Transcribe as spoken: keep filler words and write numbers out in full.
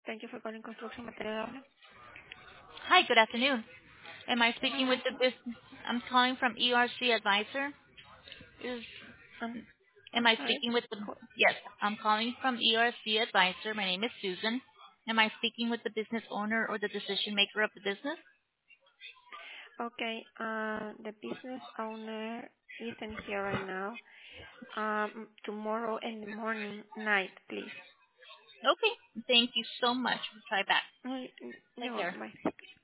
Thank you for calling Construction Material. Hi, good afternoon. Am I speaking with Hi. the business? I'm calling from E R C Advisor. Is I'm am I'm I sorry. speaking with the? Who- Yes, I'm calling from E R C Advisor. My name is Susan. Am I speaking with the business owner or the decision maker of the business? Okay. Uh, the business owner isn't here right now. Um, tomorrow in the morning, night, please. Okay. Thank you so much. We'll try back. Mm, mm, Take You're care. welcome. Bye.